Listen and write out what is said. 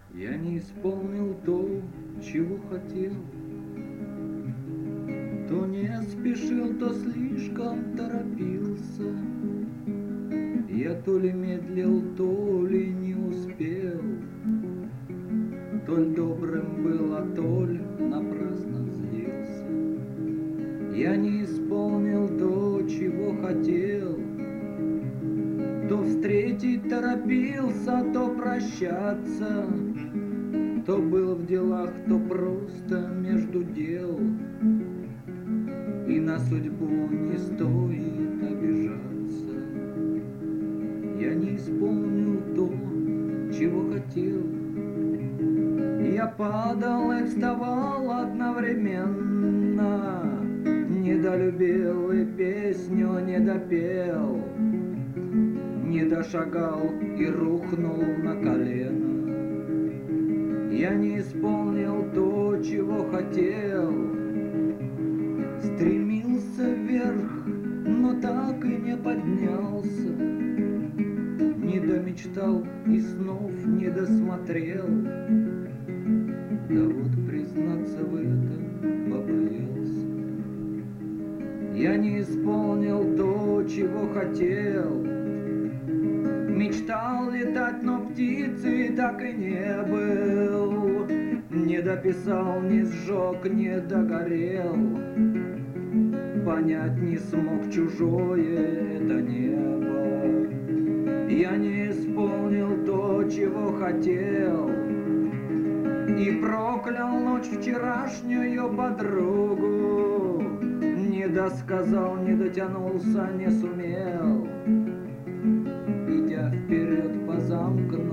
Я не исполнил то, чего хотел, то не спешил, то слишком торопился. Я то ли медлил, то ли не успел, то ли добрым был, а то ли напрасно злился. Я не исполнил то, чего хотел, то встретить торопился, то прощаться, то был в делах, то просто между дел. И на судьбу не стоит обижаться. Я не исполнил то, чего хотел. Я падал и вставал одновременно, недолюбил и песню не допел, не дошагал и рухнул на колено. Я не исполнил то, чего хотел, стремился вверх, но так и не поднялся, не домечтал и снов не досмотрел. Да вот признаться в этом побоялся. Я не исполнил то, чего хотел, мечтал летать, но птицей так и не был, не дописал, не сжег, не догорел, понять не смог чужое это небо. Я не исполнил то, чего хотел, и проклял ночь вчерашнюю подругу, не досказал, не дотянулся, не сумел, идя вперед по замкнутому